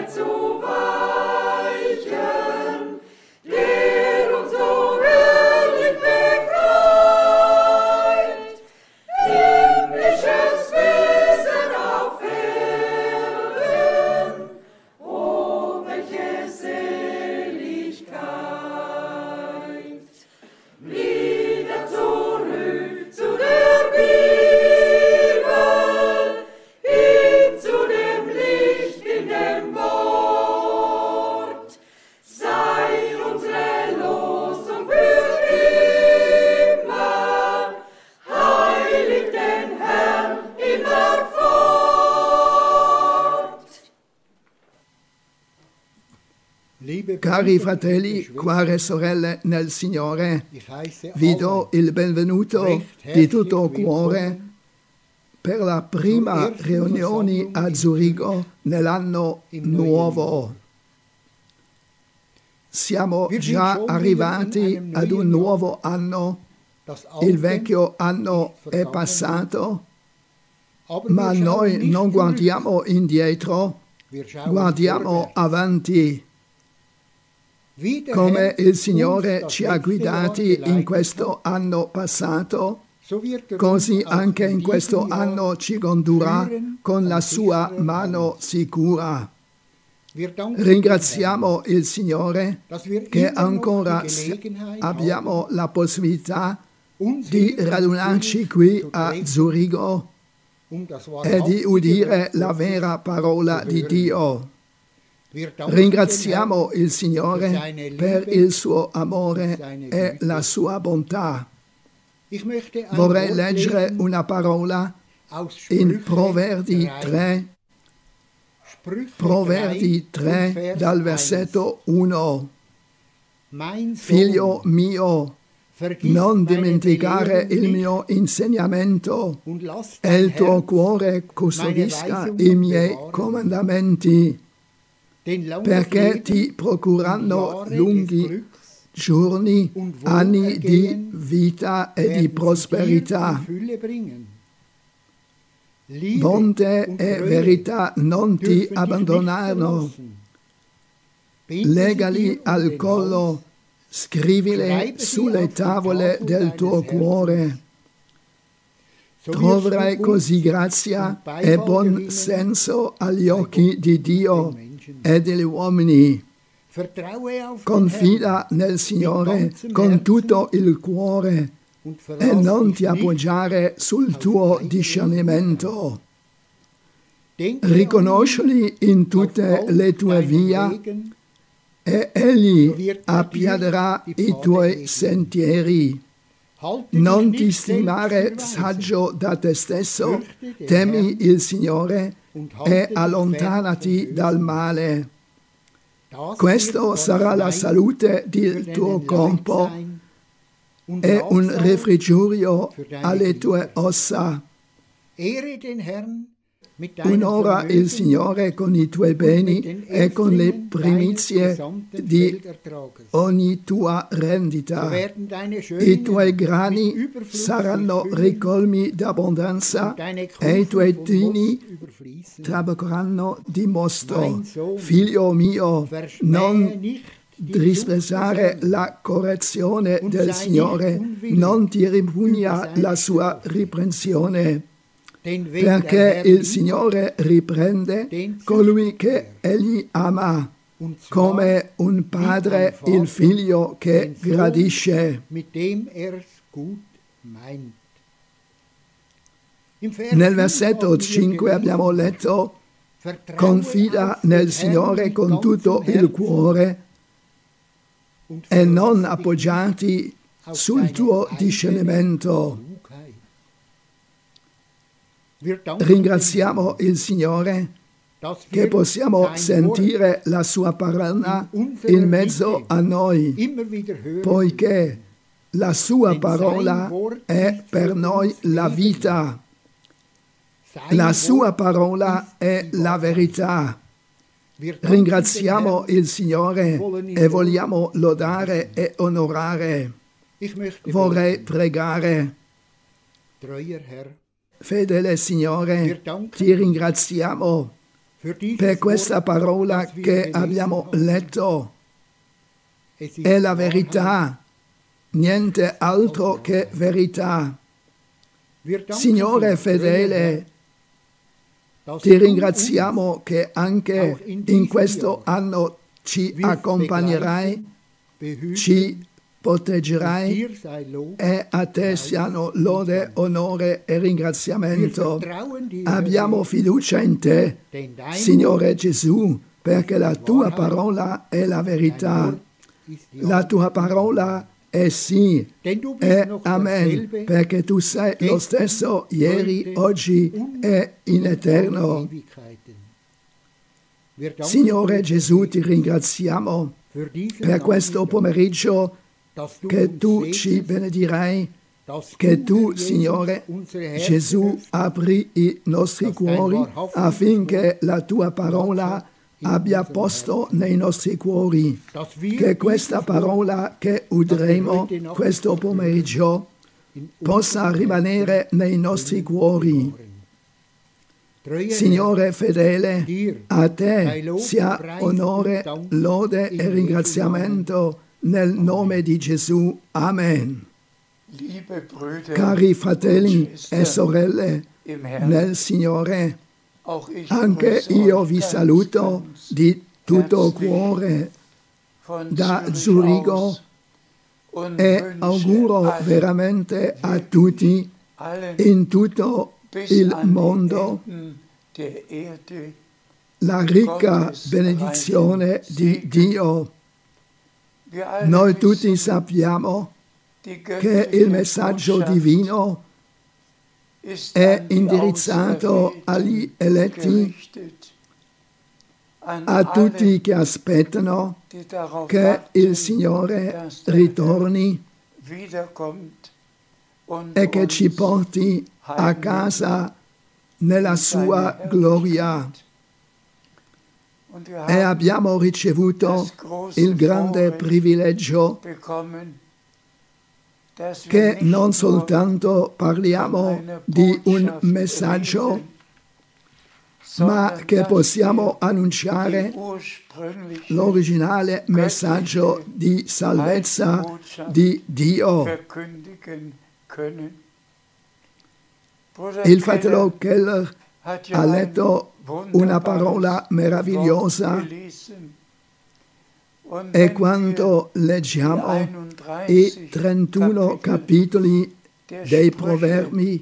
Cari fratelli, care sorelle nel Signore, vi do il benvenuto di tutto cuore per la prima riunione a Zurigo nell'anno nuovo. Siamo già arrivati ad un nuovo anno, il vecchio anno è passato, ma noi non guardiamo indietro, guardiamo avanti. Come il Signore ci ha guidati in questo anno passato, così anche in questo anno ci condurrà con la sua mano sicura. Ringraziamo il Signore che ancora abbiamo la possibilità di radunarci qui a Zurigo e di udire la vera parola di Dio. Ringraziamo il Signore per il suo amore e la sua bontà. Vorrei leggere una parola in Proverbi 3 dal versetto 1. Figlio mio, non dimenticare il mio insegnamento e il tuo cuore custodisca i miei comandamenti, perché ti procureranno lunghi giorni, anni di vita e di prosperità. Bonte e verità non ti abbandonarono. Legali al collo, scrivile sulle tavole del tuo cuore. Troverai così grazia e buon senso agli occhi di Dio e degli uomini. Confida nel Signore con tutto il cuore e non ti appoggiare sul tuo discernimento. Riconoscili in tutte le tue vie e Egli appiaderà i tuoi sentieri. Non ti stimare saggio da te stesso, temi il Signore e allontanati dal male. Questo sarà la salute del tuo corpo e un refrigerio alle tue ossa. Onora il Signore con i tuoi beni e con le primizie di ogni tua rendita. I tuoi grani saranno ricolmi d'abbondanza e i tuoi tini traboccheranno di mosto. Figlio mio, non disprezzare la correzione del Signore, non ti ripugna la sua riprensione. Perché il Signore riprende colui che Egli ama, come un padre il figlio che gradisce. Nel versetto 5 abbiamo letto: confida nel Signore con tutto il cuore e non appoggiarti sul tuo discernimento. Ringraziamo il Signore che possiamo sentire la sua parola in mezzo a noi, poiché la sua parola è per noi la vita. La sua parola è la verità. Ringraziamo il Signore e vogliamo lodare e onorare. Vorrei pregare. Fedele Signore, ti ringraziamo per questa parola che abbiamo letto. È la verità, niente altro che verità. Signore fedele, ti ringraziamo che anche in questo anno ci accompagnerai, ci proteggerai, e a te siano lode, onore e ringraziamento. Abbiamo fiducia in te, Signore Gesù, perché la tua parola è la verità. La tua parola è sì e amen, perché tu sei lo stesso ieri, oggi e in eterno. Signore Gesù, ti ringraziamo per questo pomeriggio, che tu ci benedirai, che tu, Signore Gesù, apri i nostri cuori affinché la tua parola abbia posto nei nostri cuori, che questa parola che udremo questo pomeriggio possa rimanere nei nostri cuori. Signore fedele, a te sia onore, lode e ringraziamento nel nome di Gesù. Amen. Cari fratelli e sorelle nel Signore, anche io vi saluto di tutto cuore da Zurigo e auguro veramente a tutti in tutto il mondo la ricca benedizione di Dio. Noi tutti sappiamo che il messaggio divino è indirizzato agli eletti, a tutti che aspettano che il Signore ritorni e che ci porti a casa nella sua gloria. E abbiamo ricevuto il grande privilegio che non soltanto parliamo di un messaggio, ma che possiamo annunciare l'originale messaggio di salvezza di Dio. Il fratello Keller ha letto una parola meravigliosa, e quando leggiamo i 31 capitoli dei Proverbi,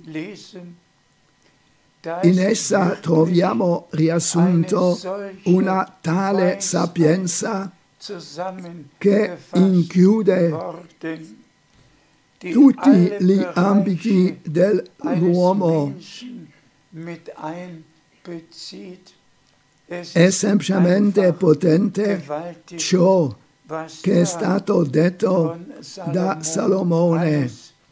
in essa troviamo riassunto una tale sapienza che include tutti gli ambiti dell'uomo. È semplicemente potente ciò che è stato detto da Salomone.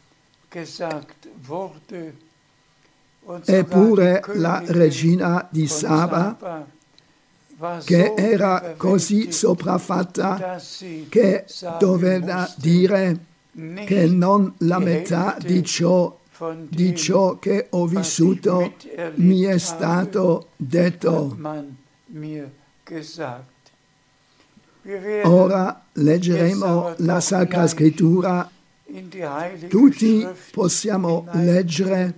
Eppure la regina di Saba, che era così sopraffatta che doveva dire che non la metà di ciò che ho vissuto mi è stato detto. Ora leggeremo la Sacra Scrittura. Tutti possiamo leggere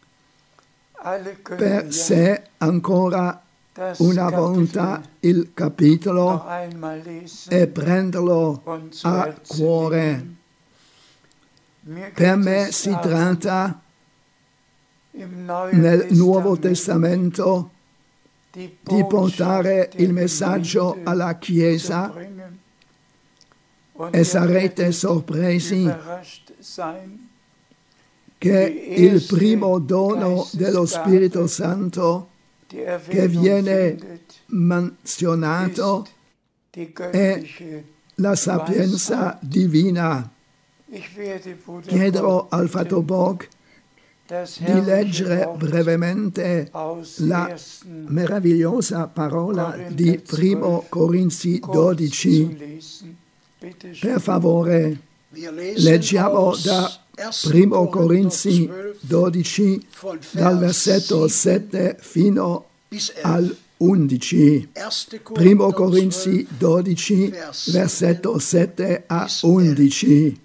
per sé ancora una volta il capitolo e prenderlo a cuore. Per me si tratta nel Nuovo Testamento di portare il messaggio alla Chiesa, e sarete sorpresi che il primo dono dello Spirito Santo che viene menzionato è la sapienza divina. Chiederò al fratello Borg di leggere brevemente la meravigliosa parola di 1 Corinzi 12. Per favore, leggiamo da 1 Corinzi 12, dal versetto 7 fino al 11. Primo Corinzi 12, versetto 7 a 11.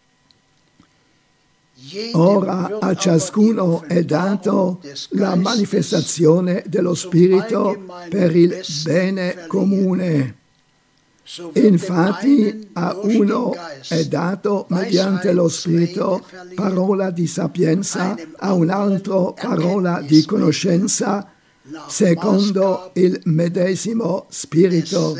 Ora a ciascuno è dato la manifestazione dello Spirito per il bene comune. Infatti a uno è dato mediante lo Spirito parola di sapienza, a un altro parola di conoscenza, secondo il medesimo Spirito.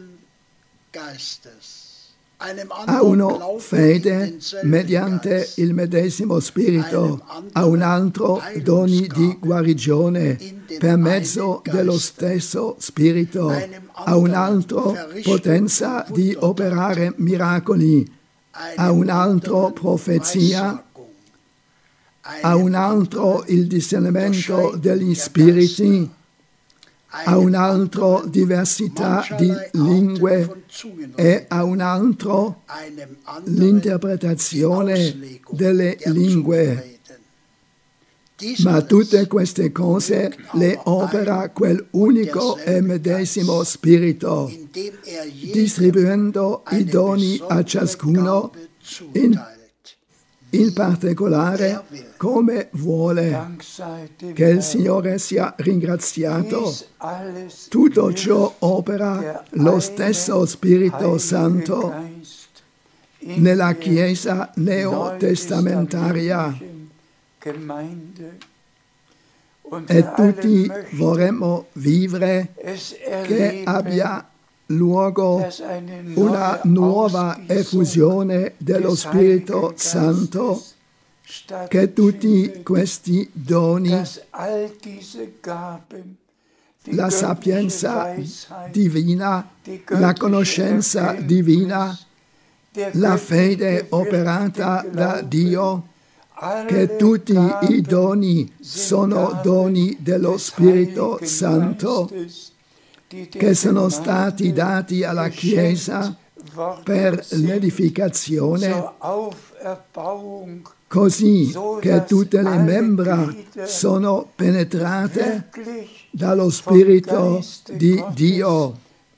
A uno fede mediante il medesimo Spirito, a un altro doni di guarigione per mezzo dello stesso Spirito, a un altro potenza di operare miracoli, a un altro profezia, a un altro il discernimento degli spiriti, a un altro diversità di lingue e a un altro l'interpretazione delle lingue. Ma tutte queste cose le opera quel unico e medesimo Spirito, distribuendo i doni a ciascuno in particolare come vuole. Che il Signore sia ringraziato. Tutto ciò opera lo stesso Spirito Santo nella Chiesa neotestamentaria. E tutti vorremmo vivere che abbia luogo una nuova effusione dello Spirito Santo, che tutti questi doni, la sapienza divina, la conoscenza divina, la fede operata da Dio, che tutti i doni sono doni dello Spirito Santo, che sono stati dati alla Chiesa per l'edificazione, così che tutte le membra sono penetrate dallo Spirito di Dio.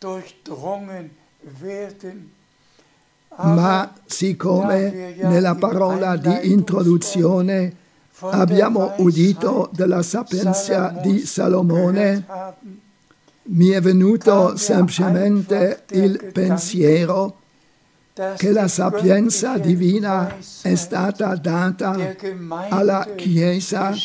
Ma siccome nella parola di introduzione abbiamo udito della sapienza di Salomone, mi è venuto semplicemente il pensiero che la sapienza divina è stata data alla Chiesa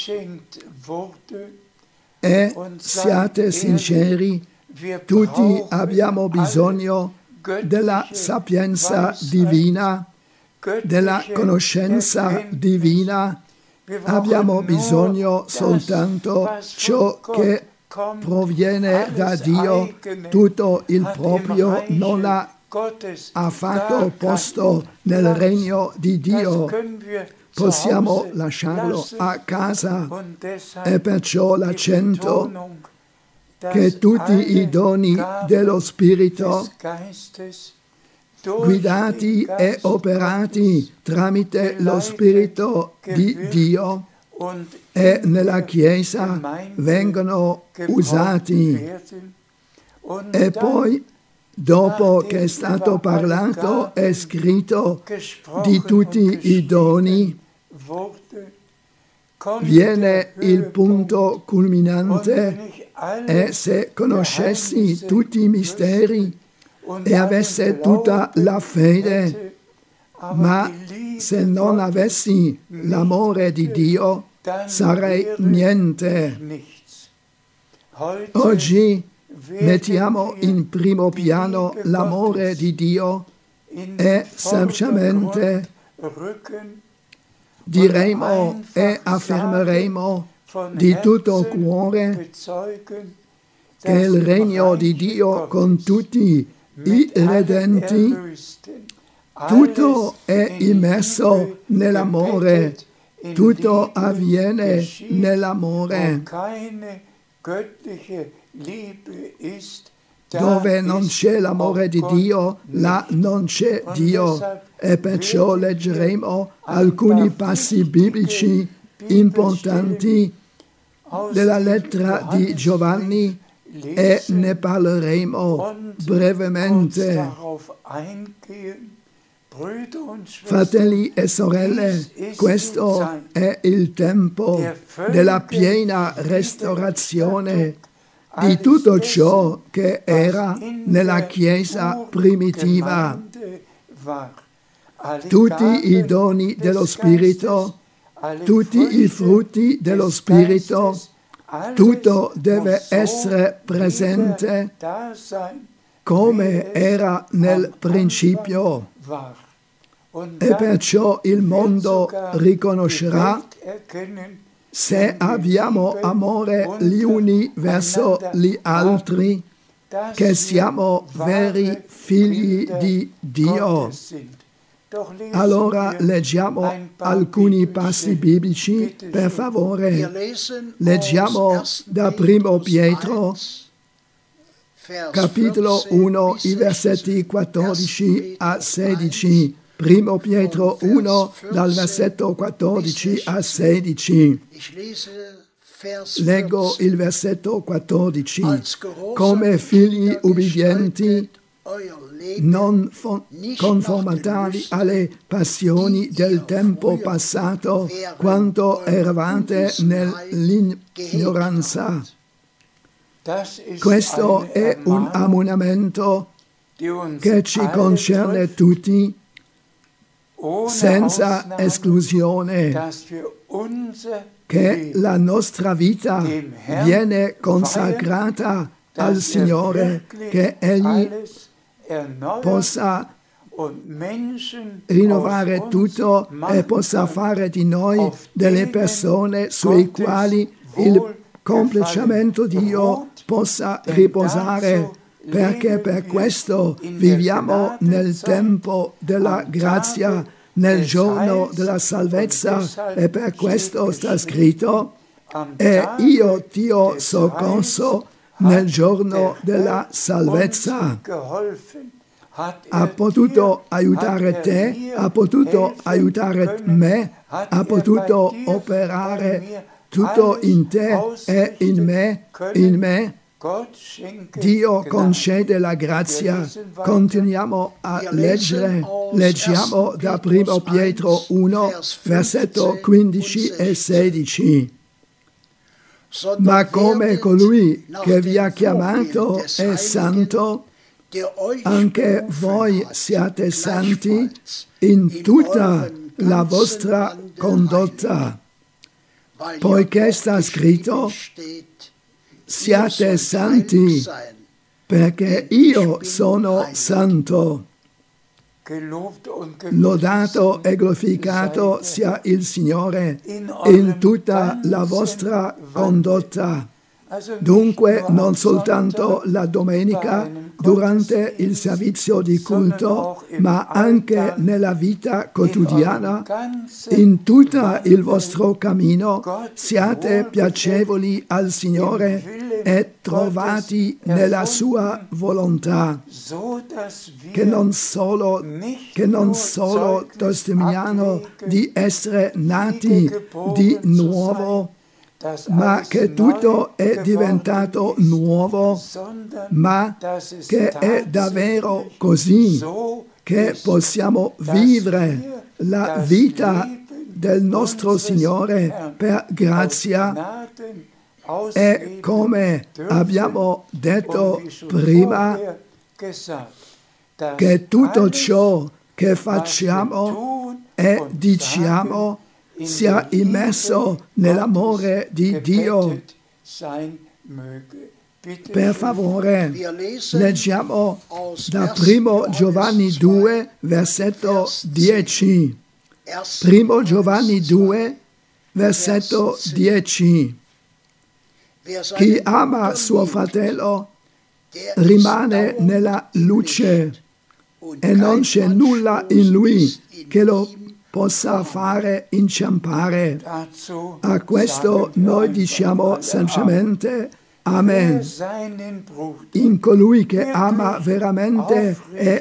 e siate sinceri, tutti abbiamo bisogno della sapienza divina, della conoscenza divina, abbiamo bisogno soltanto ciò che proviene da Dio, tutto il proprio non ha affatto posto nel regno di Dio. Possiamo lasciarlo a casa e perciò l'accento che tutti i doni dello Spirito, guidati e operati tramite lo Spirito di Dio, e nella Chiesa vengono usati. E poi, dopo che è stato parlato e scritto di tutti i doni, viene il punto culminante: e se conoscessi tutti i misteri e avesse tutta la fede, ma se non avessi l'amore di Dio, sarei niente. Oggi mettiamo in primo piano l'amore di Dio e semplicemente diremo e affermeremo di tutto cuore che il regno di Dio con tutti i redenti, tutto è immerso nell'amore, tutto avviene nell'amore. Dove non c'è l'amore di Dio, là non c'è Dio. E perciò leggeremo alcuni passi biblici importanti della lettera di Giovanni, e ne parleremo brevemente. Fratelli e sorelle, questo è il tempo della piena restaurazione di tutto ciò che era nella Chiesa primitiva. Tutti i doni dello Spirito, tutti i frutti dello Spirito, tutto deve essere presente come era nel principio. E perciò il mondo riconoscerà, se abbiamo amore gli uni verso gli altri, che siamo veri figli di Dio. Allora leggiamo alcuni passi biblici, per favore. Leggiamo da 1 Pietro, capitolo 1, i versetti 14 a 16. 1 Pietro 1, dal versetto 14 a 16. Leggo il versetto 14. Come figli ubbidienti, non conformatevi alle passioni del tempo passato, quando eravate nell'ignoranza. Questo è un ammonimento che ci concerne tutti, senza esclusione, che la nostra vita viene consacrata al Signore, che Egli possa rinnovare tutto e possa fare di noi delle persone sui quali il compiacimento di Dio possa riposare, perché per questo viviamo nel tempo della grazia, nel giorno della salvezza, e per questo sta scritto: e io ti ho soccorso nel giorno della salvezza. Ha potuto aiutare te, ha potuto aiutare me, ha potuto operare tutto in te e in me. Dio concede la grazia. Continuiamo a leggere. Leggiamo da 1 Pietro 1, versetto 15 e 16. Ma come colui che vi ha chiamato è santo, anche voi siate santi in tutta la vostra condotta, poiché sta scritto: siate santi, perché io sono santo. Lodato e glorificato sia il Signore in tutta la vostra condotta. Dunque non soltanto la domenica durante il servizio di culto, ma anche nella vita quotidiana, in tutto il vostro cammino, siate piacevoli al Signore e trovati nella sua volontà, che non solo testimoniano di essere nati di nuovo, ma che tutto è diventato nuovo, ma che è davvero così, che possiamo vivere la vita del nostro Signore per grazia, e come abbiamo detto prima, che tutto ciò che facciamo e diciamo sia immerso nell'amore di Dio. Per favore, leggiamo da 1 Giovanni 2, versetto 10. 1 Giovanni 2, versetto 10. Chi ama suo fratello rimane nella luce, e non c'è nulla in lui che lo possa fare inciampare. A questo noi diciamo semplicemente Amen. In colui che ama veramente e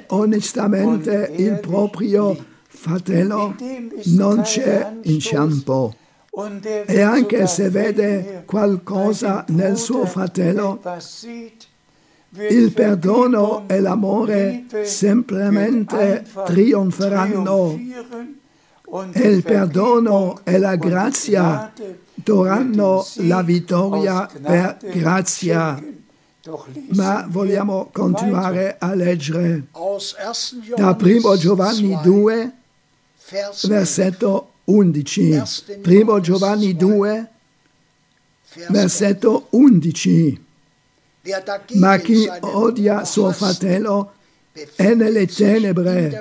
onestamente il proprio fratello non c'è inciampo. E anche se vede qualcosa nel suo fratello, il perdono e l'amore semplicemente trionferanno e il perdono e la grazia daranno la vittoria per grazia. Ma vogliamo continuare a leggere da 1 Giovanni 2, versetto 11. 1 Giovanni 2, versetto 11. Ma chi odia suo fratello è nelle tenebre,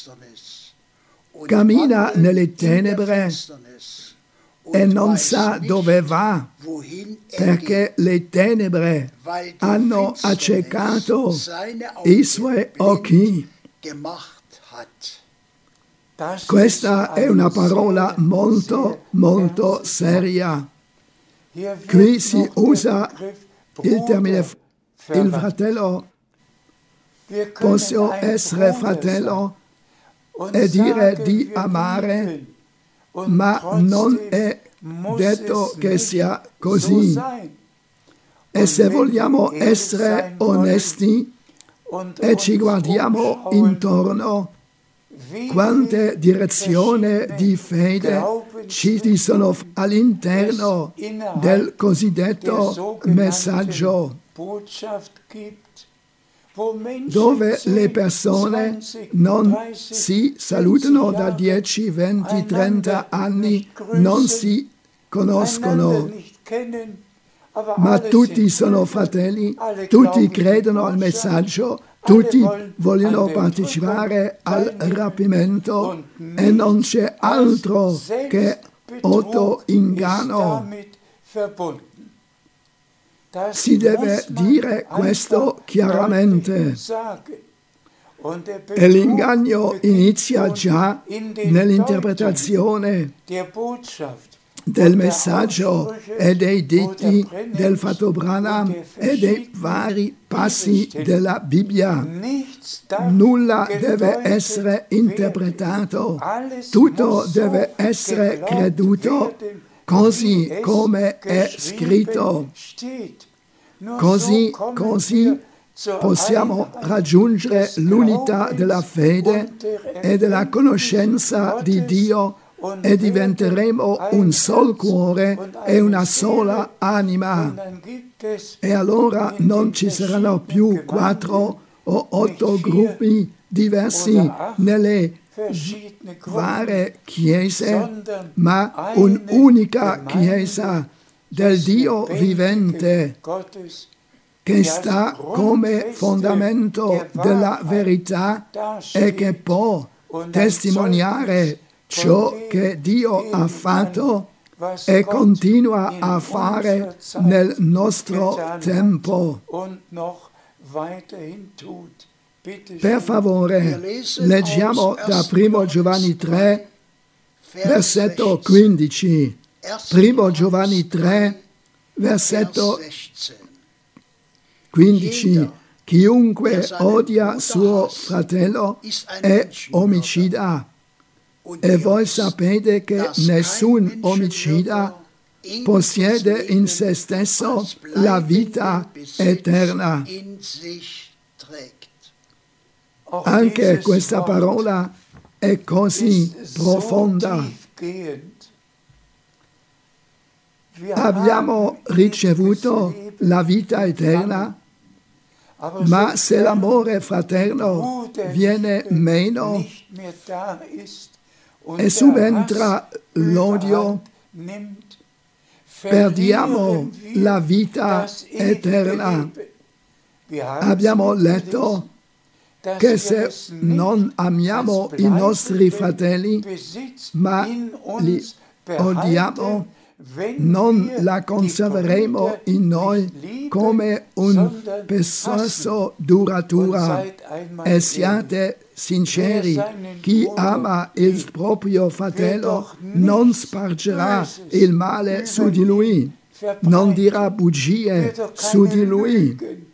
cammina nelle tenebre e non sa dove va, perché le tenebre hanno accecato i suoi occhi. Questa è una parola molto, molto seria. Qui si usa il termine il fratello. Posso essere fratello e dire di amare, ma non è detto che sia così. E se vogliamo essere onesti e ci guardiamo intorno, quante direzioni di fede ci sono all'interno del cosiddetto messaggio, dove le persone non si salutano da 10, 20, 30 anni, non si conoscono, ma tutti sono fratelli, tutti credono al messaggio, tutti vogliono partecipare al rapimento e non c'è altro che autoinganno. Si deve dire questo chiaramente. E l'inganno inizia già nell'interpretazione del messaggio e dei detti del Fratello Branham e dei vari passi della Bibbia. Nulla deve essere interpretato, tutto deve essere creduto così come è scritto. Così possiamo raggiungere l'unità della fede e della conoscenza di Dio e diventeremo un sol cuore e una sola anima. E allora non ci saranno più 4 o 8 gruppi diversi nelle varie chiese, ma un'unica chiesa del Dio vivente che sta come fondamento della verità e che può testimoniare ciò che Dio ha fatto e continua a fare nel nostro tempo. Per favore, leggiamo da 1 Giovanni 3, versetto 15. 1 Giovanni 3, versetto 15. Chiunque odia suo fratello è omicida. E voi sapete che nessun omicida possiede in se stesso la vita eterna. Anche questa parola è così profonda. Abbiamo ricevuto la vita eterna, ma se l'amore fraterno viene meno e subentra l'odio, perdiamo la vita eterna. Abbiamo letto che se non amiamo i nostri fratelli, ma li odiamo, non la conserveremo in noi come un possesso duratura. E siate sinceri, chi ama il proprio fratello non spargerà il male su di lui, non dirà bugie su di lui.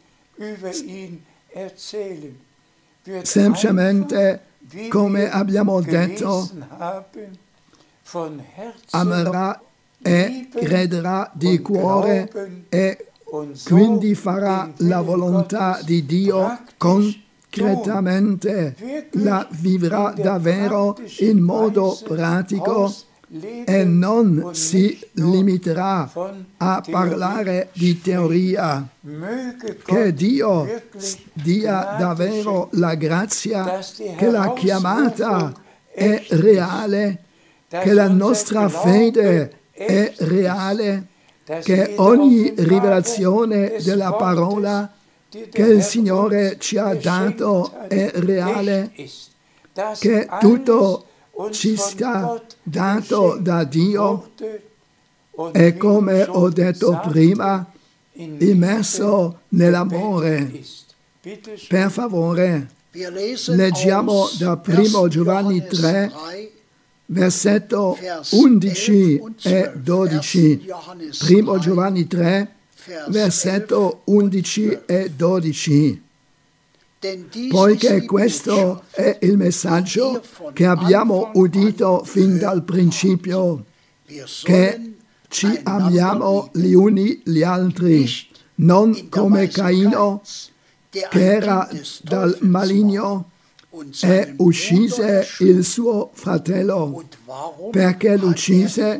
Semplicemente, come abbiamo detto, amerà e crederà di cuore e quindi farà la volontà di Dio concretamente, la vivrà davvero in modo pratico e non si limiterà a parlare di teoria. Che Dio dia davvero la grazia che la chiamata è reale, che la nostra fede è reale, che ogni rivelazione della parola che il Signore ci ha dato è reale, che tutto ci sta dato da Dio e, come ho detto prima, immerso nell'amore. Per favore, leggiamo da 1 Giovanni 3, versetto 11 e 12. 1 Giovanni 3, versetto 11 e 12. Poiché questo è il messaggio che abbiamo udito fin dal principio, che ci amiamo gli uni gli altri, non come Caino, che era dal maligno e uccise il suo fratello. Perché l'uccise?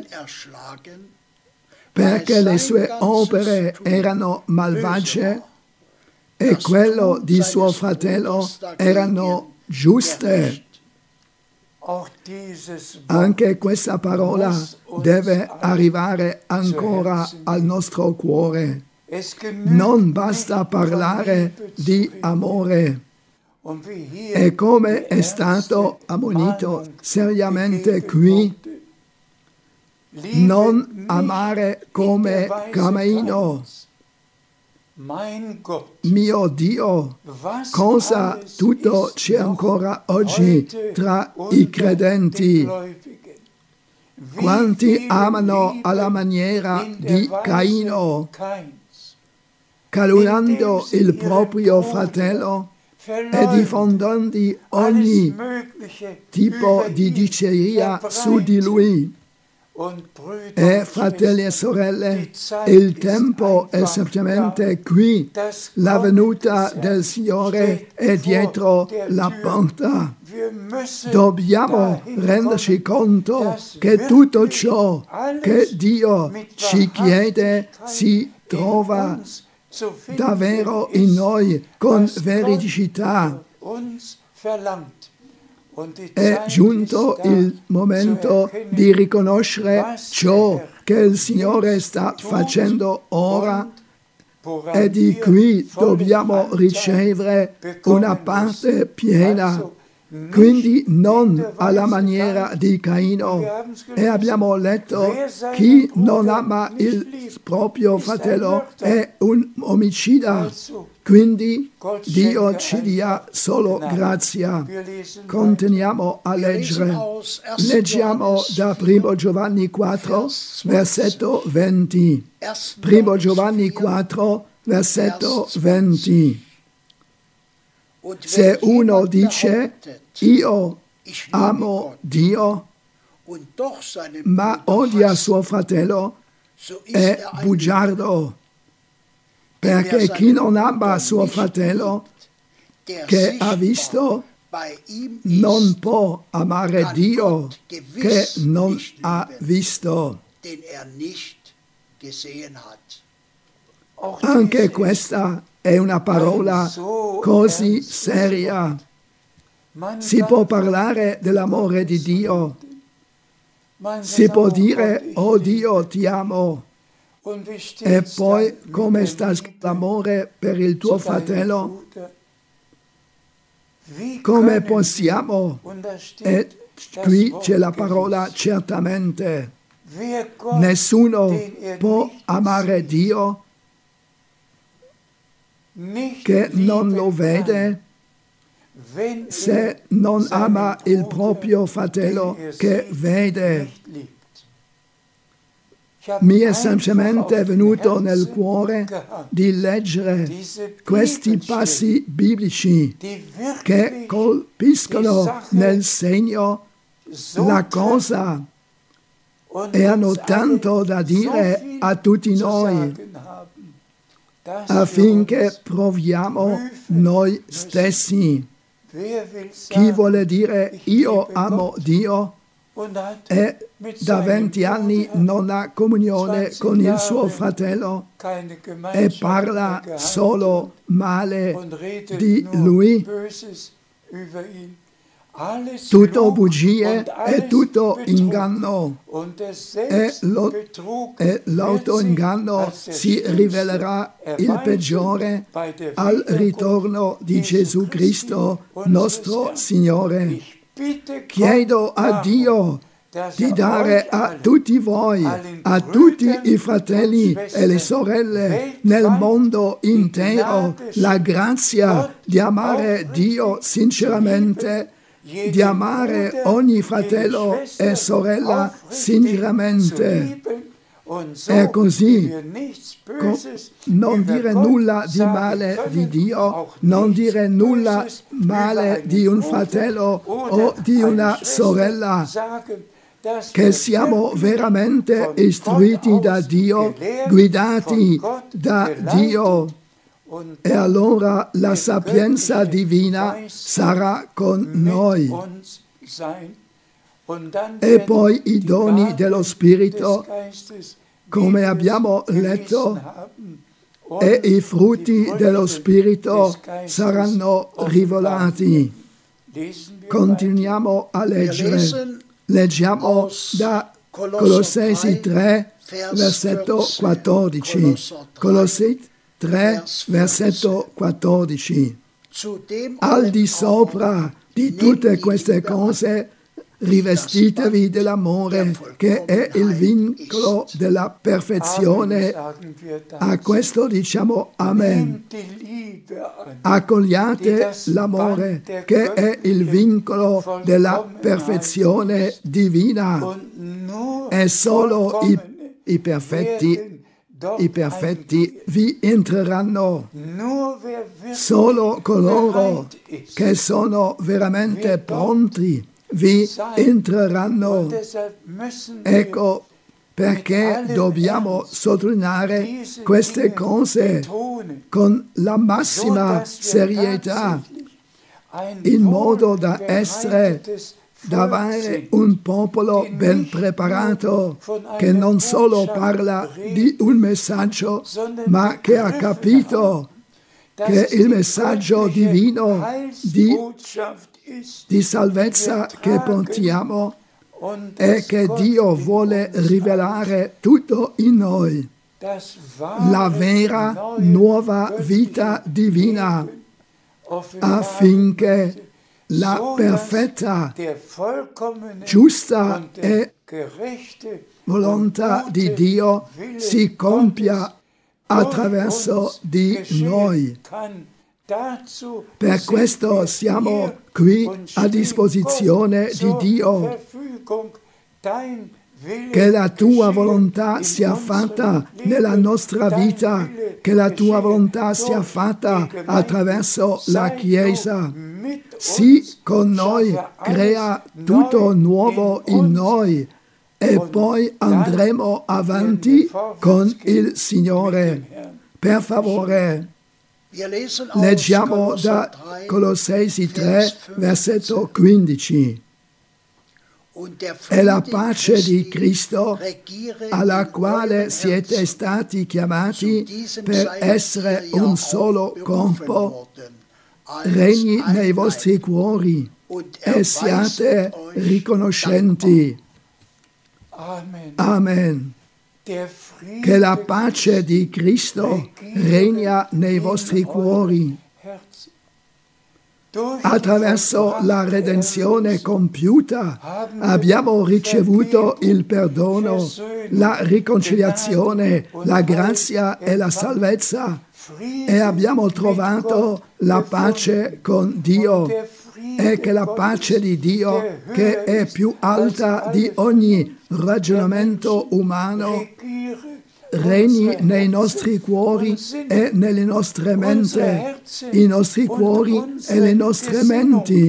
Perché le sue opere erano malvagie e quello di suo fratello erano giuste. Anche questa parola deve arrivare ancora al nostro cuore. Non basta parlare di amore. E come è stato ammonito seriamente qui, non amare come Caino. Mio Dio, cosa tutto c'è ancora oggi tra i credenti? Quanti amano alla maniera di Caino, calunniando il proprio fratello e diffondendo ogni tipo di diceria su di lui. E fratelli e sorelle, il tempo è semplicemente qui, la venuta del Signore è dietro la porta. Dobbiamo renderci conto che tutto ciò che Dio ci chiede si trova davvero in noi con veridicità. È giunto il momento di riconoscere ciò che il Signore sta facendo ora e di cui dobbiamo ricevere una parte piena. Quindi non alla maniera di Caino. E abbiamo letto: chi non ama il proprio fratello è un omicida. Quindi Dio ci dia solo grazia. Continuiamo a leggere. Leggiamo da 1 Giovanni 4, versetto 20. 1 Giovanni 4, versetto 20. Se uno dice: io amo Dio, ma odia suo fratello, è bugiardo. Perché chi non ama suo fratello che ha visto non può amare Dio che non ha visto. Anche questa è una parola così seria. Si può parlare dell'amore di Dio. Si può dire: oh Dio, ti amo. E poi, come sta scritto l'amore per il tuo fratello? Come possiamo? E qui c'è la parola certamente. Nessuno può amare Dio che non lo vede, se non ama il proprio fratello che vede. Mi è semplicemente venuto nel cuore di leggere questi passi biblici che colpiscono nel segno la cosa e hanno tanto da dire a tutti noi, affinché proviamo noi stessi. Chi vuole dire io amo Dio e da 20 anni non ha comunione con il suo fratello e parla solo male di lui? Tutto bugie e tutto inganno, e l'autoinganno si rivelerà il peggiore al ritorno di Gesù Cristo, nostro Signore. Chiedo a Dio di dare a tutti voi, a tutti i fratelli e le sorelle nel mondo intero, la grazia di amare Dio sinceramente, di amare ogni fratello e sorella sinceramente. E così non dire nulla di male di Dio, non dire nulla male di un fratello o di una sorella, che siamo veramente istruiti da Dio, guidati da Dio, e allora la sapienza divina sarà con noi. E poi i doni dello Spirito, come abbiamo letto, e i frutti dello Spirito saranno rivelati. Continuiamo a leggere. Leggiamo da Colossesi 3, versetto 14. Colossesi 3, versetto 14. Al di sopra di tutte queste cose, rivestitevi dell'amore, che è il vincolo della perfezione. A questo diciamo Amen. Accogliate l'amore, che è il vincolo della perfezione divina. E solo i perfetti vi entreranno. Solo coloro che sono veramente pronti vi entreranno. Ecco perché dobbiamo sottolineare queste cose con la massima serietà, in modo da avere un popolo ben preparato, che non solo parla di un messaggio, ma che ha capito che il messaggio divino di salvezza che portiamo è che Dio vuole rivelare tutto in noi, la vera nuova vita divina, affinché la perfetta, giusta e volontà di Dio si compia attraverso di noi. Per questo siamo qui a disposizione di Dio. Che la tua volontà sia fatta nella nostra vita, che la tua volontà sia fatta attraverso la Chiesa. Sii con noi, crea tutto nuovo in noi e poi andremo avanti con il Signore. Per favore, leggiamo da Colossesi 3, versetto 15. E la pace di Cristo, alla quale siete stati chiamati per essere un solo corpo, regni nei vostri cuori e siate riconoscenti. Amen. Che la pace di Cristo regna nei vostri cuori. Attraverso la redenzione compiuta abbiamo ricevuto il perdono, la riconciliazione, la grazia e la salvezza, e abbiamo trovato la pace con Dio, e che la pace di Dio, che è più alta di ogni ragionamento umano, regni nei nostri cuori e nelle nostre menti, i nostri cuori e le nostre menti,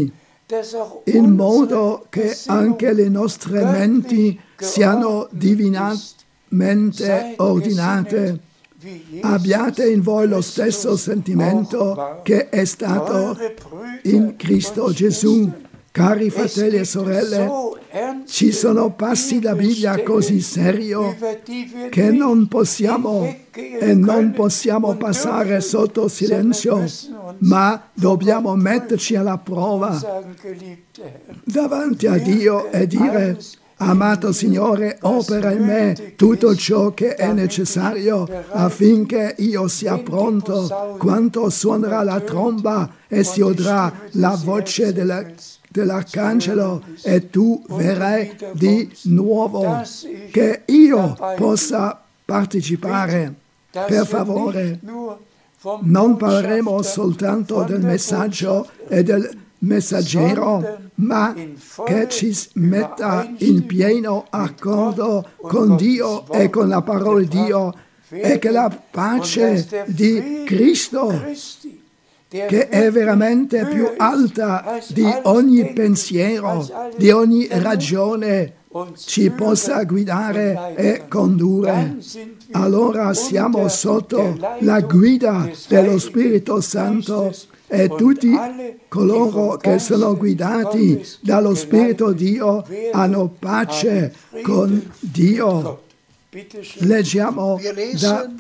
in modo che anche le nostre menti siano divinamente ordinate. Abbiate in voi lo stesso sentimento che è stato in Cristo Gesù. Cari fratelli e sorelle, ci sono passi da Bibbia così serio che non possiamo passare sotto silenzio, ma dobbiamo metterci alla prova davanti a Dio e dire: amato Signore, opera in me tutto ciò che è necessario affinché io sia pronto quando suonerà la tromba e si udrà la voce dell'arcangelo e tu verrai di nuovo, che io possa partecipare. Per favore, non parleremo soltanto del messaggio e del messaggero, ma che ci metta in pieno accordo con Dio e con la parola di Dio, e che la pace di Cristo, che è veramente più alta di ogni pensiero, di ogni ragione, ci possa guidare e condurre. Allora siamo sotto la guida dello Spirito Santo e tutti coloro che sono guidati dallo Spirito Dio hanno pace con Dio. Leggiamo da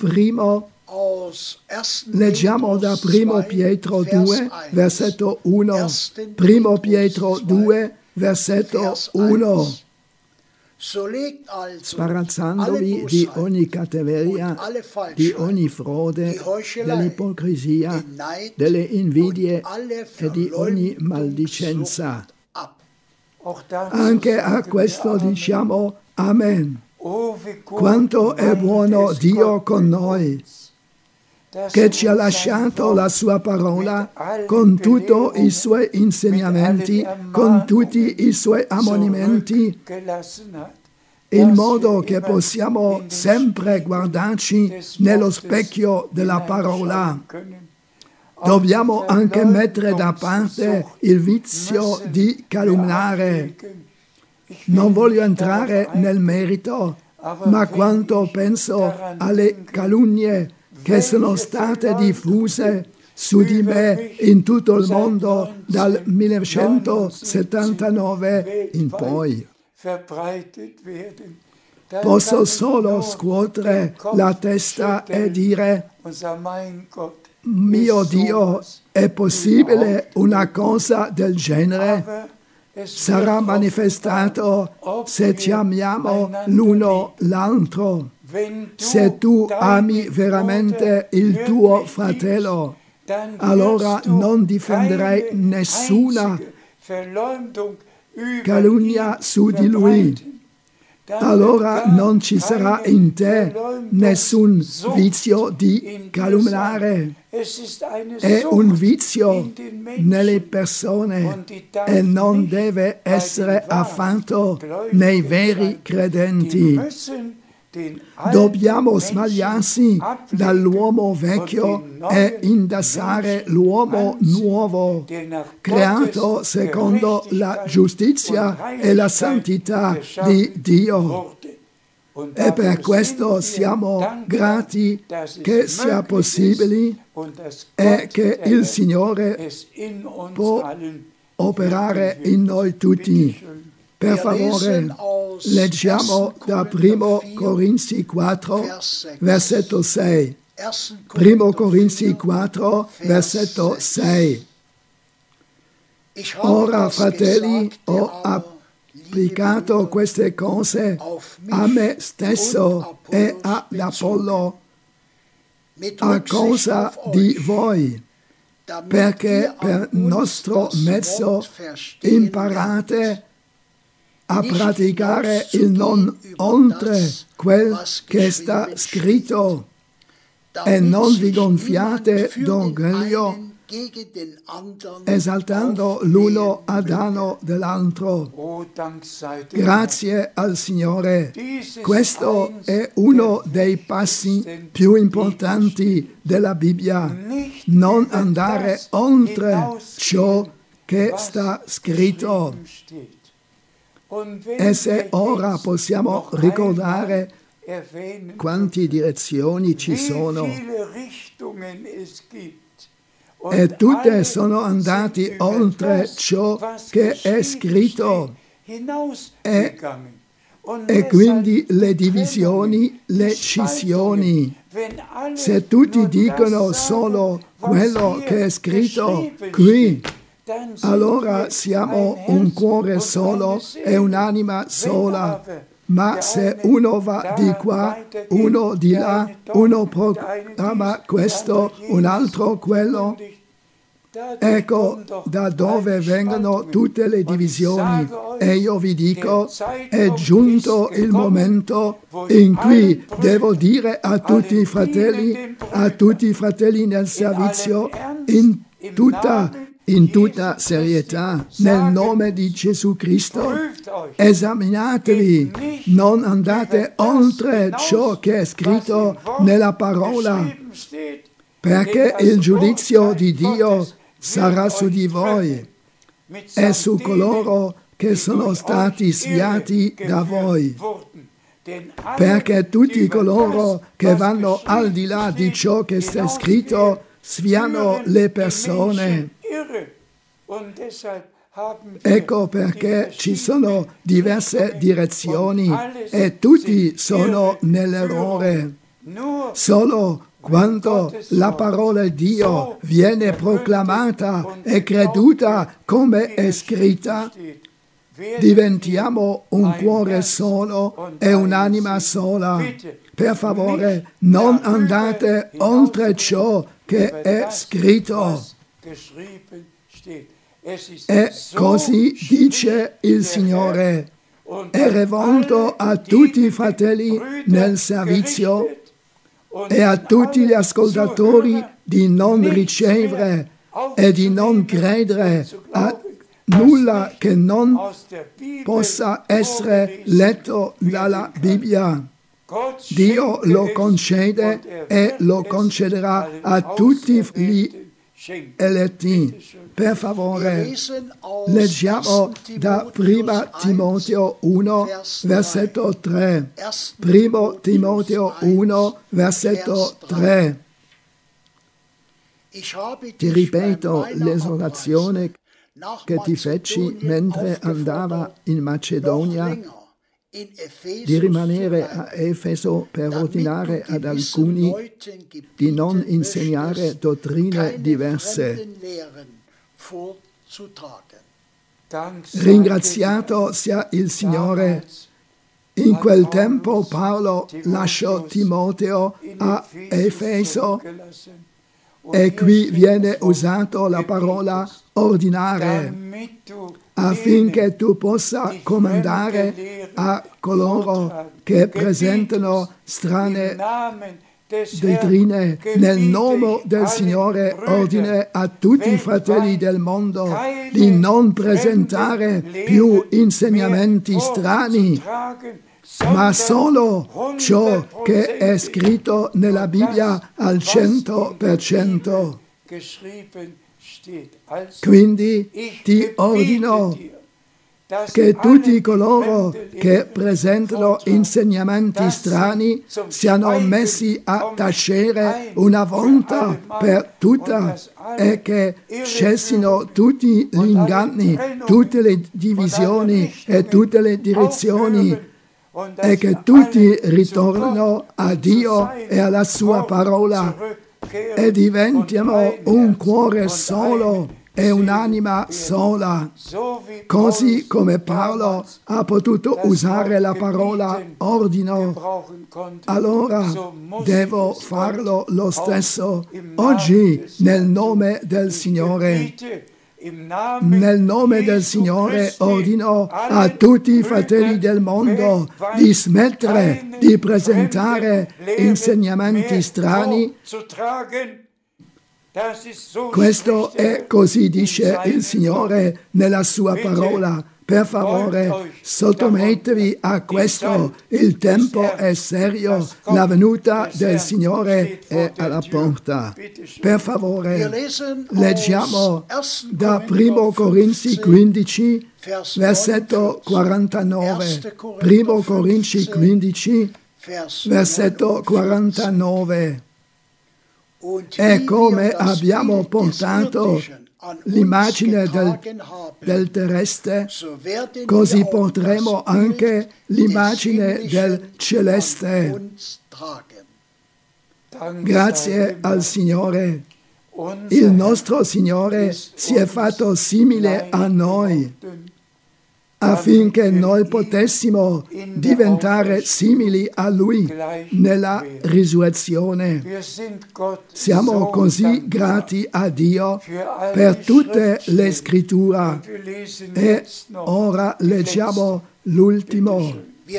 Primo Pietro 2, versetto 1. Primo Pietro 2, versetto 1. Sbarazzandovi di ogni cattiveria, di ogni frode, dell'ipocrisia, delle invidie e di ogni maldicenza. Anche a questo diciamo Amen. Quanto è buono Dio con noi, che ci ha lasciato la sua parola con tutti i suoi insegnamenti, con tutti i suoi ammonimenti, in modo che possiamo sempre guardarci nello specchio della parola. Dobbiamo anche mettere da parte il vizio di calunniare. Non voglio entrare nel merito, ma quanto penso alle calunnie che sono state diffuse su di me in tutto il mondo dal 1979 in poi. Posso solo scuotere la testa e dire: mio Dio, è possibile una cosa del genere? Sarà manifestato se ci amiamo l'uno l'altro. Se tu ami veramente il tuo fratello, allora non difenderai nessuna calunnia su di lui. Allora non ci sarà in te nessun vizio di calunniare. È un vizio nelle persone e non deve essere affatto nei veri credenti. Dobbiamo smagliarsi dall'uomo vecchio e indossare l'uomo nuovo, creato secondo la giustizia e la santità di Dio. E per questo siamo grati che sia possibile e che il Signore può operare in noi tutti. Per favore, leggiamo da Primo Corinzi 4, versetto 6. Primo Corinzi 4, versetto 6. Ora, fratelli, ho applicato queste cose a me stesso e ad Apollo a causa di voi, perché per nostro mezzo imparate a praticare il non oltre quel che sta scritto e non vi gonfiate d'orgoglio esaltando l'uno a danno dell'altro. Grazie al Signore. Questo è uno dei passi più importanti della Bibbia. Non andare oltre ciò che sta scritto. E se ora possiamo ricordare quante direzioni ci sono, e tutte sono andate oltre ciò che è scritto, e quindi le divisioni, le scissioni. Se tutti dicono solo quello che è scritto qui, allora siamo un cuore solo e un'anima sola. Ma se uno va di qua, uno di là, uno proclama questo, un altro quello, ecco da dove vengono tutte le divisioni. E io vi dico, è giunto il momento in cui devo dire a tutti i fratelli nel servizio, in tutta serietà, nel nome di Gesù Cristo, esaminatevi, non andate oltre ciò che è scritto nella parola, perché il giudizio di Dio sarà su di voi e su coloro che sono stati sviati da voi, perché tutti coloro che vanno al di là di ciò che sta scritto sviano le persone. Ecco perché ci sono diverse direzioni e tutti sono nell'errore. Solo quando la parola di Dio viene proclamata e creduta come è scritta, diventiamo un cuore solo e un'anima sola. Per favore, non andate oltre ciò che è scritto. E così dice il Signore. È rivolto a tutti i fratelli nel servizio e a tutti gli ascoltatori di non ricevere e di non credere a nulla che non possa essere letto dalla Bibbia. Dio lo concede e lo concederà a tutti gli eletti. Per favore, leggiamo da 1 Timoteo 1, versetto 3. 1 Timoteo 1, versetto 3. Ti ripeto l'esortazione che ti feci mentre andava in Macedonia, di rimanere a Efeso per ordinare ad alcuni di non insegnare dottrine diverse. Ringraziato sia il Signore. In quel tempo Paolo lasciò Timoteo a Efeso e qui viene usato la parola ordinare, affinché tu possa comandare a coloro che presentano strane dottrine nel nome del Signore. Ordine a tutti i fratelli del mondo di non presentare più insegnamenti strani, ma solo ciò che è scritto nella Bibbia al 100%. Quindi ti ordino che tutti coloro che presentano insegnamenti strani siano messi a tacere una volta per tutte e che cessino tutti gli inganni, tutte le divisioni e tutte le direzioni, e che tutti ritornino a Dio e alla sua parola e diventiamo un cuore solo e un'anima sola, così come Paolo ha potuto usare la parola ordino. Allora devo farlo lo stesso oggi nel nome del Signore. Nel nome del Signore ordino a tutti i fratelli del mondo di smettere di presentare insegnamenti strani. Questo è così dice il Signore nella sua parola, Per favore, sottomettetevi a questo, il tempo è serio, la venuta del Signore è alla porta. Per favore, leggiamo da 1 Corinzi 15, versetto 49. 1 Corinzi 15, versetto 49. E come abbiamo portato l'immagine del terrestre, così porteremo anche l'immagine del celeste. Grazie al Signore. Il nostro Signore si è fatto simile a noi, affinché noi potessimo diventare simili a Lui nella risurrezione. Siamo così grati a Dio per tutte le scritture. E ora leggiamo l'ultimo.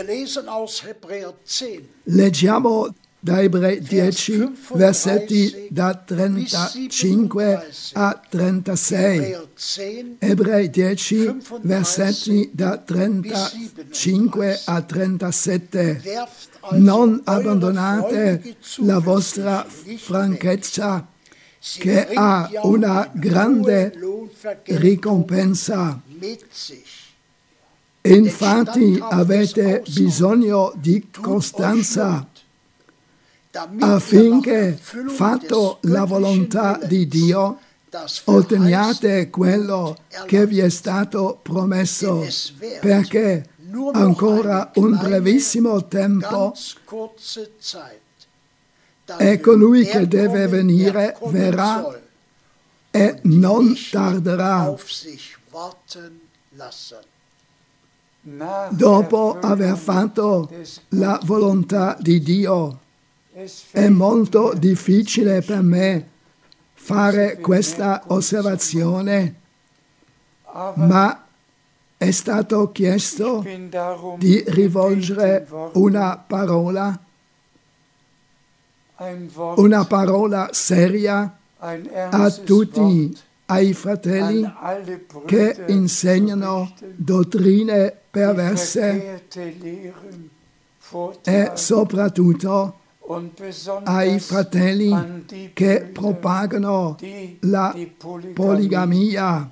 Leggiamo da Ebrei 10, versetti da 35 a 36. Ebrei 10, versetti da 35 a 37. Non abbandonate la vostra franchezza, che ha una grande ricompensa. Infatti avete bisogno di costanza, affinché, fatto la volontà di Dio, otteniate quello che vi è stato promesso, perché ancora un brevissimo tempo e colui che deve venire verrà e non tarderà. Dopo aver fatto la volontà di Dio, è molto difficile per me fare questa osservazione, ma è stato chiesto di rivolgere una parola seria a tutti, ai fratelli che insegnano dottrine perverse e soprattutto ai fratelli che propagano la poligamia.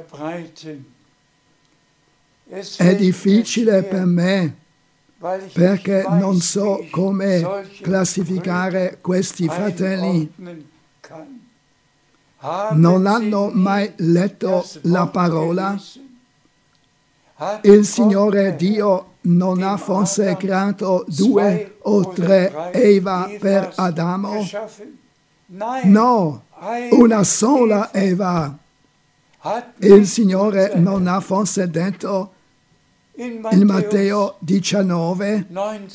È difficile per me perché non so come classificare questi fratelli. Non hanno mai letto la parola? Il Signore Dio non ha forse creato 2 o 3 Eva per Adamo? No, una sola Eva. Il Signore non ha forse detto in Matteo 19: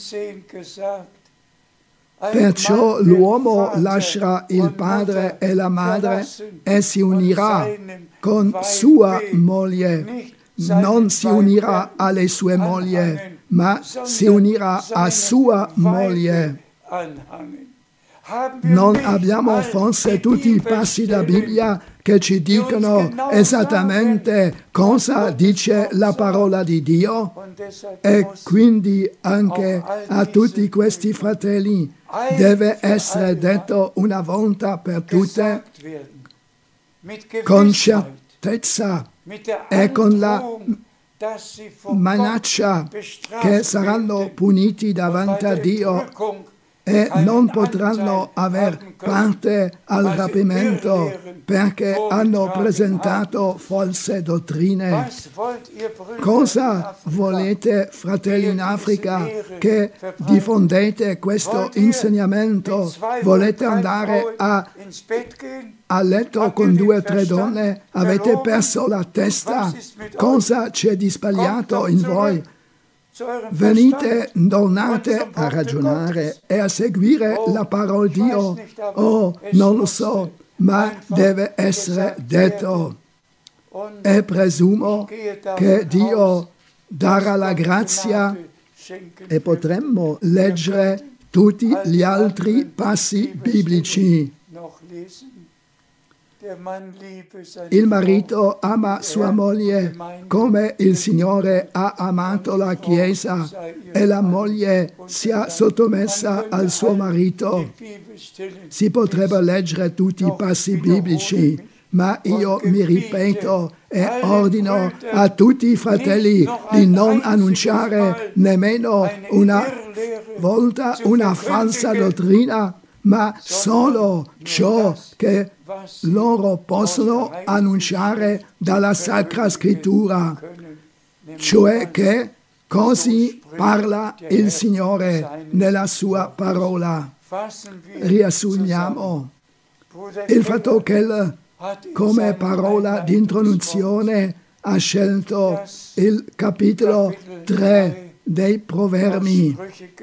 perciò l'uomo lascerà il padre e la madre e si unirà con sua moglie. Non si unirà alle sue mogli, ma si unirà a sua moglie. Non abbiamo forse tutti i passi della Bibbia che ci dicono esattamente cosa dice la parola di Dio? E quindi anche a tutti questi fratelli deve essere detto una volta per tutte, con certezza e con la minaccia che saranno puniti davanti a Dio e non potranno aver parte al rapimento perché hanno presentato false dottrine. Cosa volete, fratelli in Africa, che diffondete questo insegnamento? Volete andare a letto con 2 o 3 donne? Avete perso la testa? Cosa c'è di sbagliato in voi? Venite, tornate a ragionare e a seguire la parola di Dio. Oh, non lo so, ma deve essere detto. E presumo che Dio darà la grazia e potremmo leggere tutti gli altri passi biblici. Il marito ama sua moglie come il Signore ha amato la Chiesa e la moglie sia sottomessa al suo marito. Si potrebbe leggere tutti i passi biblici, ma io mi ripeto e ordino a tutti i fratelli di non annunciare nemmeno una volta una falsa dottrina, ma solo ciò che loro possono annunciare dalla Sacra Scrittura, cioè che così parla il Signore nella sua parola. Riassumiamo. Il fatto che come parola di introduzione ha scelto il capitolo 3 dei Proverbi.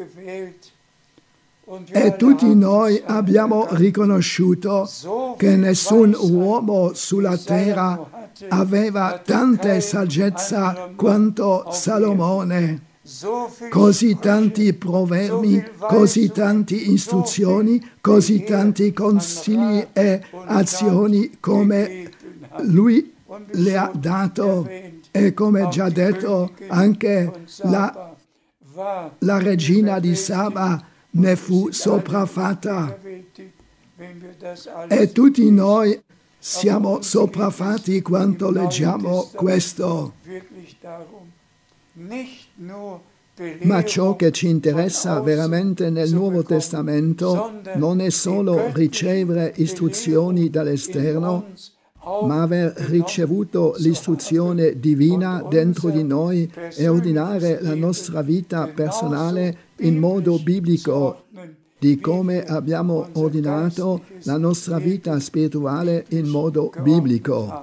E tutti noi abbiamo riconosciuto che nessun uomo sulla terra aveva tanta saggezza quanto Salomone. Così tanti proverbi, così tante istruzioni, così tanti consigli e azioni come lui le ha dato. E come già detto, anche la regina di Saba ne fu sopraffatta. E tutti noi siamo sopraffatti quando leggiamo questo. Ma ciò che ci interessa veramente nel Nuovo Testamento non è solo ricevere istruzioni dall'esterno, ma aver ricevuto l'istruzione divina dentro di noi e ordinare la nostra vita personale in modo biblico, di come abbiamo ordinato la nostra vita spirituale in modo biblico.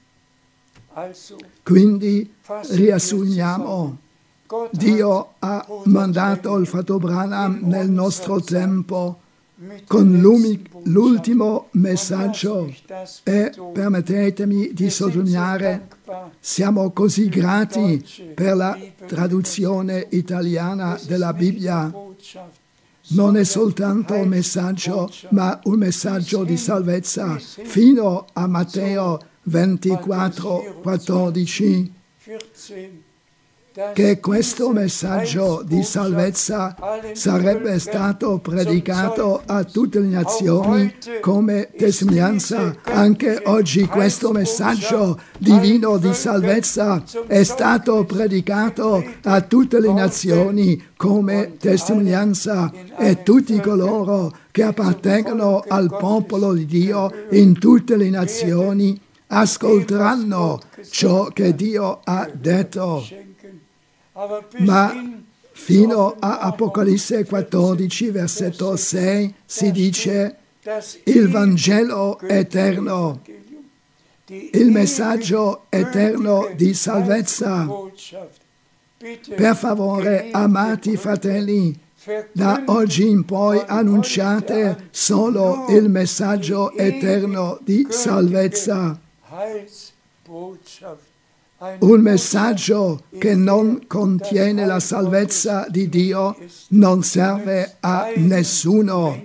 Quindi riassumiamo. Dio ha mandato il Fratello Branham nel nostro tempo con l'ultimo messaggio e permettetemi di sottolineare, siamo così grati per la traduzione italiana della Bibbia. Non è soltanto un messaggio, ma un messaggio di salvezza fino a Matteo 24, 14. Che questo messaggio di salvezza sarebbe stato predicato a tutte le nazioni come testimonianza. Anche oggi questo messaggio divino di salvezza è stato predicato a tutte le nazioni come testimonianza, e tutti coloro che appartengono al popolo di Dio in tutte le nazioni ascolteranno ciò che Dio ha detto. Ma fino a Apocalisse 14, versetto 6, si dice il Vangelo eterno, il messaggio eterno di salvezza. Per favore, amati fratelli, da oggi in poi annunciate solo il messaggio eterno di salvezza. Un messaggio che non contiene la salvezza di Dio non serve a nessuno.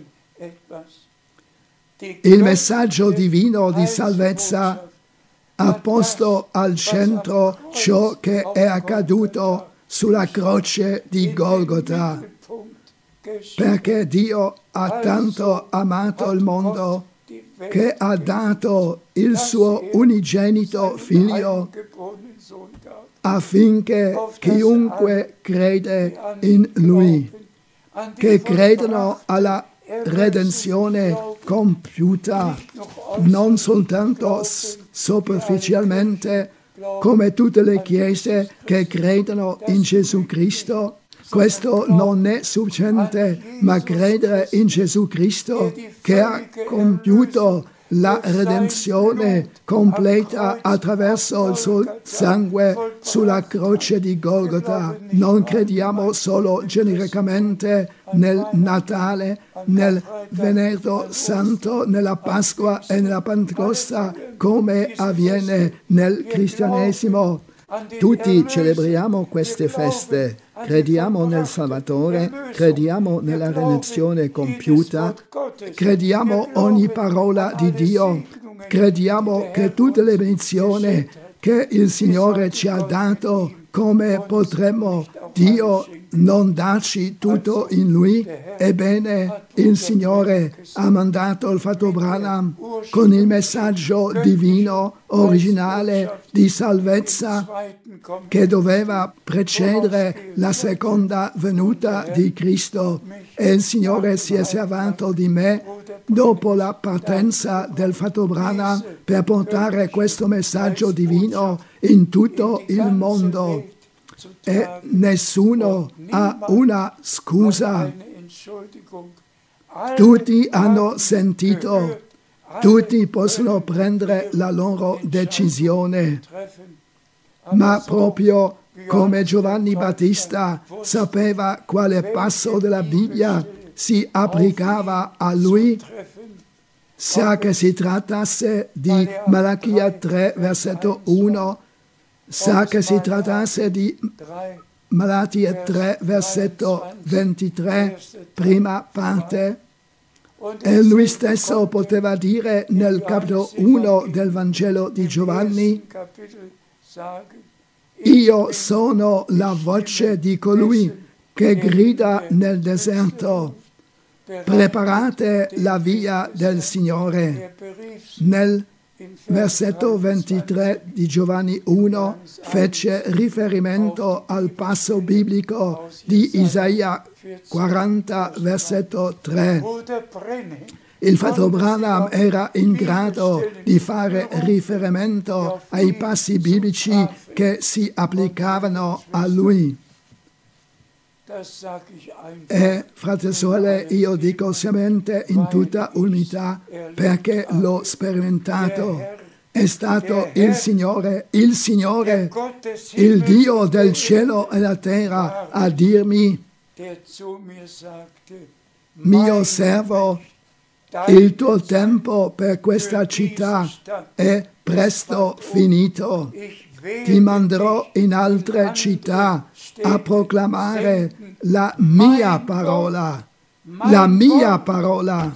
Il messaggio divino di salvezza ha posto al centro ciò che è accaduto sulla croce di Golgota, perché Dio ha tanto amato il mondo che ha dato il suo unigenito figlio affinché chiunque crede in lui, che credono alla redenzione compiuta, non soltanto superficialmente come tutte le chiese che credono in Gesù Cristo. Questo non è sufficiente, ma credere in Gesù Cristo che ha compiuto la redenzione completa attraverso il suo sangue sulla croce di Golgota. Non crediamo solo genericamente nel Natale, nel Venerdì Santo, nella Pasqua e nella Pentecosta, come avviene nel cristianesimo. Tutti celebriamo queste feste, crediamo nel Salvatore, crediamo nella redenzione compiuta, crediamo ogni parola di Dio, crediamo che tutte le benedizioni che il Signore ci ha dato, come potremmo Dio non darci tutto in Lui? Ebbene, il Signore ha mandato il fratello Branham con il messaggio divino originale di salvezza che doveva precedere la seconda venuta di Cristo, e il Signore si è servato di me dopo la partenza del fratello Branham per portare questo messaggio divino in tutto il mondo, e nessuno ha una scusa. Tutti hanno sentito, tutti possono prendere la loro decisione, ma proprio come Giovanni Battista sapeva quale passo della Bibbia si applicava a lui, sia che si trattasse di Malachia 3, versetto 1, sa che si trattasse di Malachia 3, versetto 23, prima parte, e lui stesso poteva dire nel capitolo 1 del Vangelo di Giovanni: io sono la voce di colui che grida nel deserto, preparate la via del Signore. Nel versetto 23 di Giovanni 1 fece riferimento al passo biblico di Isaia 40, versetto 3. Il fratello Branham era in grado di fare riferimento ai passi biblici che si applicavano a lui. E, fratelli e sorelle, io dico solamente in tutta umiltà, perché l'ho sperimentato. È stato il Signore, il Dio del cielo e della terra, a dirmi: mio servo, il tuo tempo per questa città è presto finito. Ti manderò in altre città a proclamare la mia parola. La mia parola.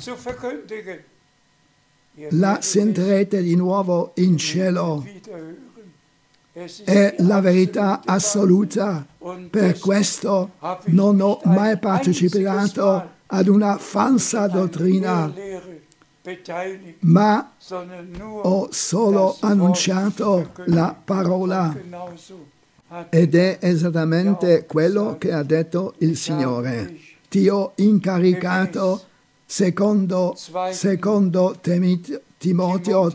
La sentirete di nuovo in cielo. È la verità assoluta. Per questo non ho mai partecipato ad una falsa dottrina, ma ho solo annunciato la parola. Ed è esattamente quello che ha detto il Signore. Ti ho incaricato, secondo Timoteo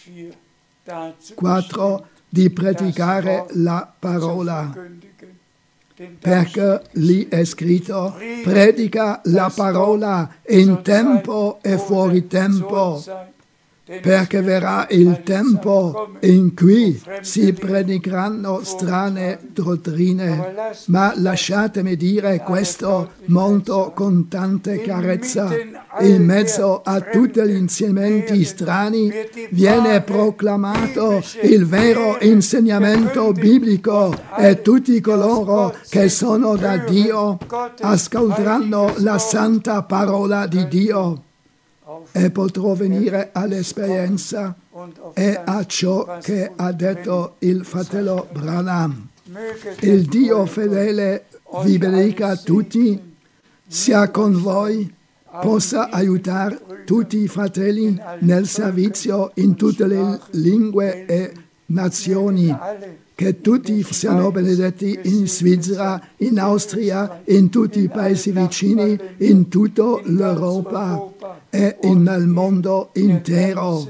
4, di predicare la parola. Perché lì è scritto: predica la parola in tempo e fuori tempo, perché verrà il tempo in cui si predicheranno strane dottrine. Ma lasciatemi dire questo molto con tanta chiarezza: in mezzo a tutti gli insegnamenti strani viene proclamato il vero insegnamento biblico, e tutti coloro che sono da Dio ascolteranno la santa parola di Dio. E potrò venire all'esperienza e a ciò che ha detto il fratello Branham. Il Dio fedele vi benedica tutti, sia con voi, possa aiutare tutti i fratelli nel servizio in tutte le lingue e nazioni. Che tutti siano benedetti in Svizzera, in Austria, in tutti i paesi vicini, in tutta l'Europa e nel mondo intero.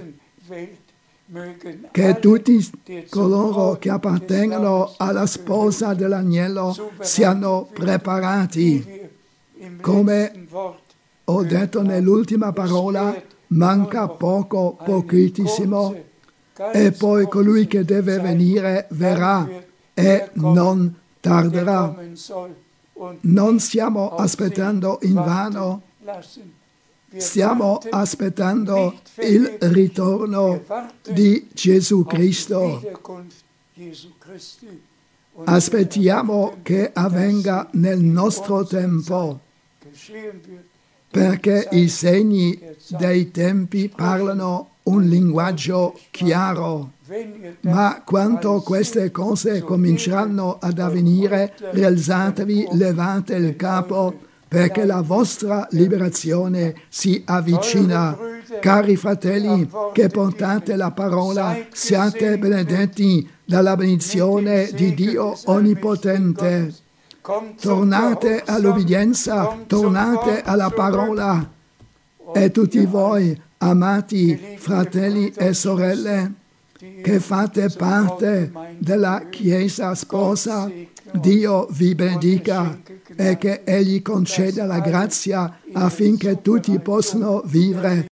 Che tutti coloro che appartengono alla sposa dell'agnello siano preparati. Come ho detto nell'ultima parola, manca poco, pochissimo. E poi colui che deve venire verrà e non tarderà. Non stiamo aspettando invano, stiamo aspettando il ritorno di Gesù Cristo. Aspettiamo che avvenga nel nostro tempo, perché i segni dei tempi parlano un linguaggio chiaro. Ma quando queste cose cominceranno ad avvenire, rialzatevi, levate il capo, perché la vostra liberazione si avvicina. Cari fratelli, che portate la parola, siate benedetti dalla benedizione di Dio Onnipotente. Tornate all'obbedienza, tornate alla parola. E tutti voi, amati fratelli e sorelle, che fate parte della Chiesa sposa, Dio vi benedica e che Egli conceda la grazia affinché tutti possano vivere